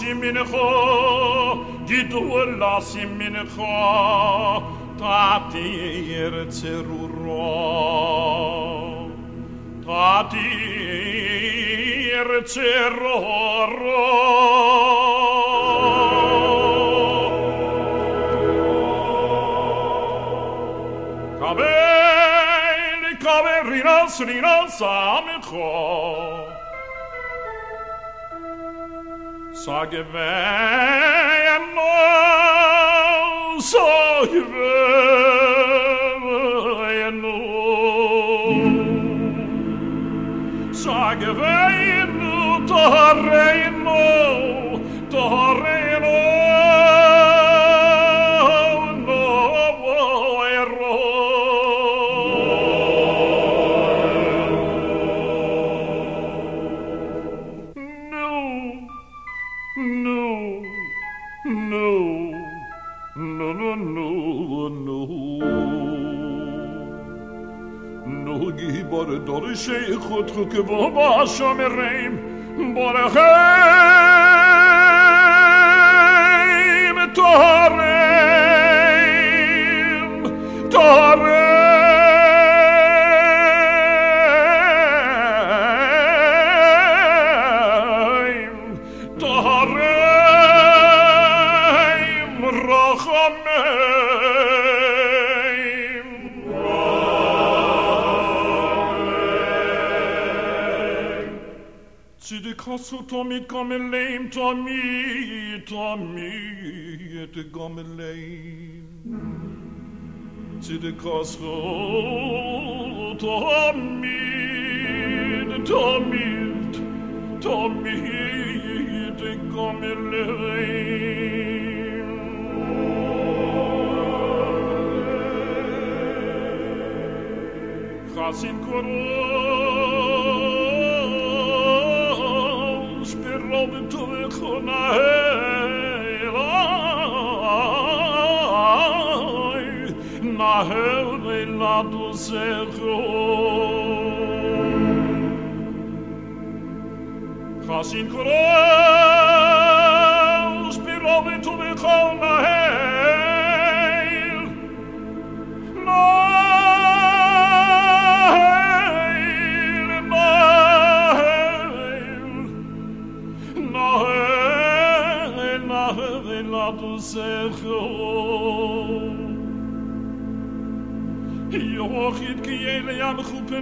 mincha, Gidul lasim mincha, Tati yerzeruro, Tati yerzeruro. Rinas, rinas, amico. Sage veno, sage veno. Sage veno, torreino, torreino. Dor sheikh khut bo ba shomerim borachem torem torem torem rachamem Kasu Tommy Gomelaim, Tommy, Tommy, et Gomelaim. To the Kasu Tommy, Tommy, Tommy, et Gomelaim. Chasin Koro. Robin to the Khonai na hele la do zero Khasin Koros bi Robin to the Khonai Yochid kiyele yam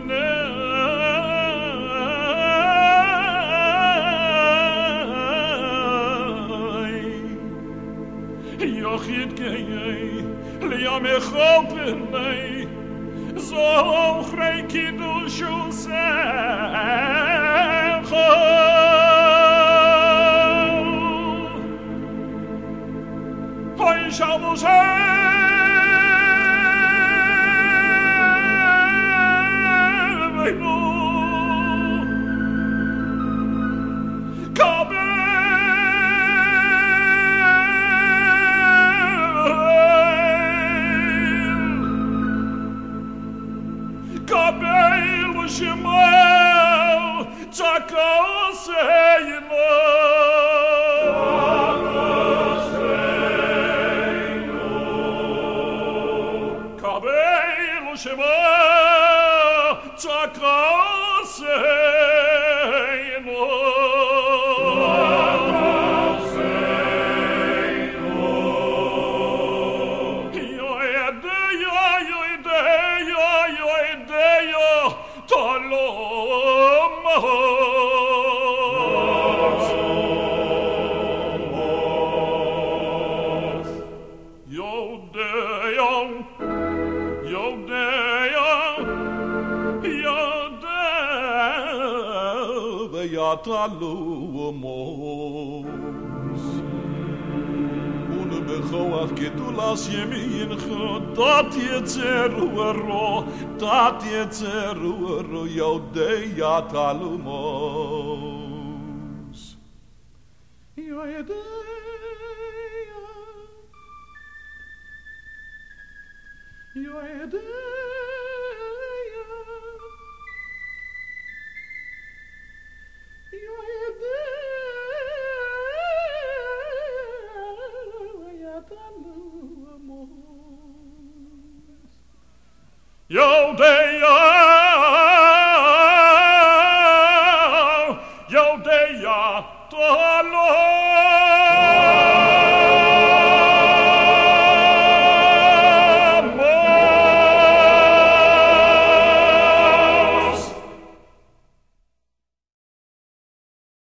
chupenei Yochid kiyele yam chupenei So chrei kidushu secho Hoy shavos Talumos Un bechoach gedulas yemin dat yetzeru Yodea talumos Yodea Jodea, Jodea,